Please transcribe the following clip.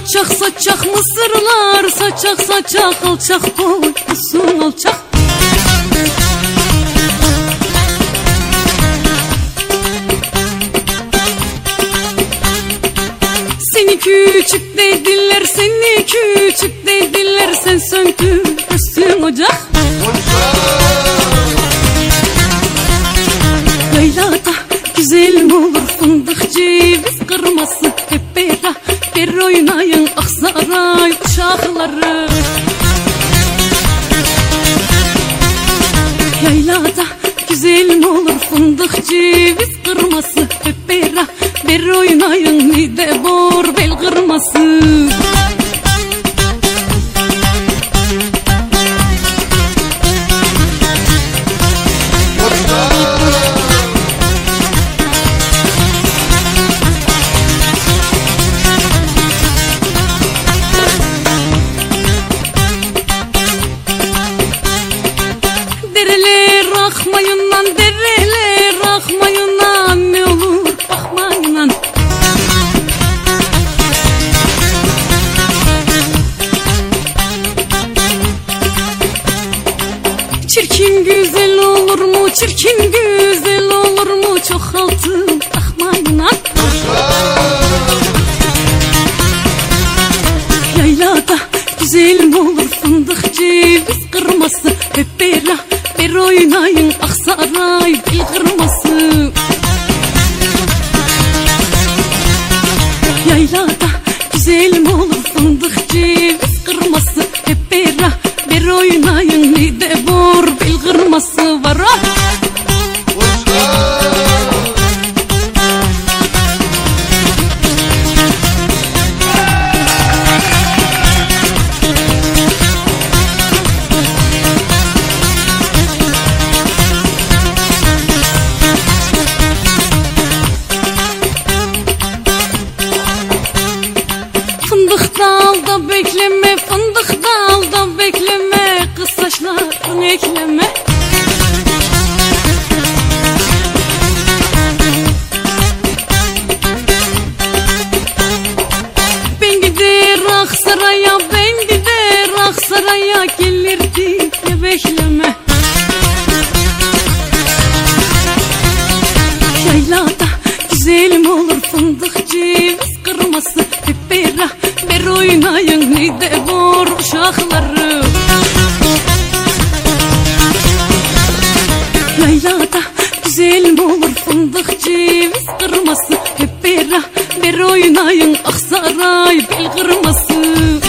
Saçak saçak mısırlar, saçak saçak alçak boylusun alçak. Seni küçük dediler, seni küçük dediler, sen söndürürsün ocak. Yaylada güzel mi olur fındık ceviz kırması, hep beraber oynayın Aksaray uşakları. Yaylada güzel mi olur fındık ceviz kırması, hep beraber oynayın Nide bor bel kırması. Dereler akmayın lan, dereler akmayın lan, ne olur bakmayın lan. Çirkin güzel olur mu, çirkin güzel olur mu, çok altın takmayın lan. Yaylada güzel mi olur fındık ceviz kırması, hep beraber oynayın Aksaray bel kırması. Yaylada güzel mi olur fındık ceviz kırması, hep beraber oynayın Nide bor bel kırması var. Fındık dalda bekleme, fındık dalda bekleme, kız saçlarını ekleme. Ben gider Aksaray'a, ben gider Aksaray'a, gelirdi ya bekleme. Yaylada güzel mi olur fındık ceviz kırması, hep beraber oynayın Nide bor uşakları. Yaylada güzel mi olur fındık ceviz kırması, hep beraber oynayın Aksaray bel kırması.